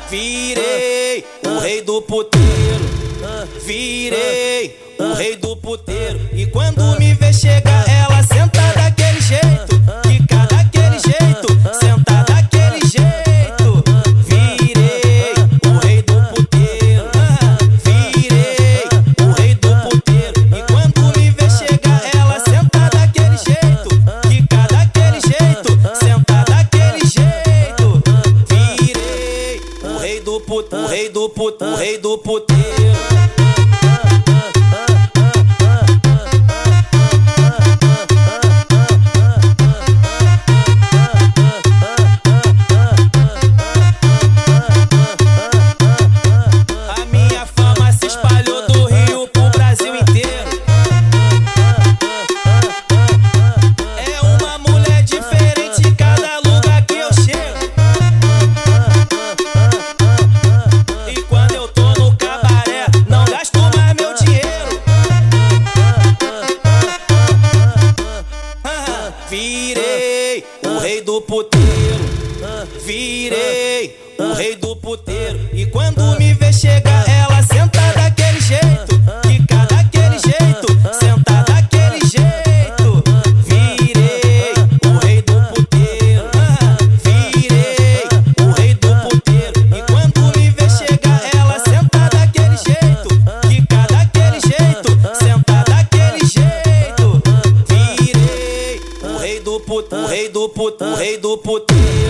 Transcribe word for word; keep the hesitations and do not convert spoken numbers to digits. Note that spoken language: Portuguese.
Virei o rei do puteiro, virei o rei do puteiro. E quando me vê chegar, ela senta daquele jeito, fica daquele jeito, senta daquele jeito. Virei o rei do puteiro, virei o rei do puteiro. E quando me vê chegar, ela senta daquele jeito, fica daquele jeito, senta daquele jeito. Virei o rei do puteiro, o rei do puteiro, o rei do puteiro. Virei o rei do puteiro, virei o rei do puteiro. E quando me vê chegar, ela senta daquele jeito, fica daquele jeito, senta daquele jeito. Virei o rei do puteiro, virei o rei do puteiro. E quando me vê chegar, ela senta daquele jeito, fica daquele jeito, senta daquele jeito. Virei o rei do puteiro, o rei do puteiro, o rei do puteiro.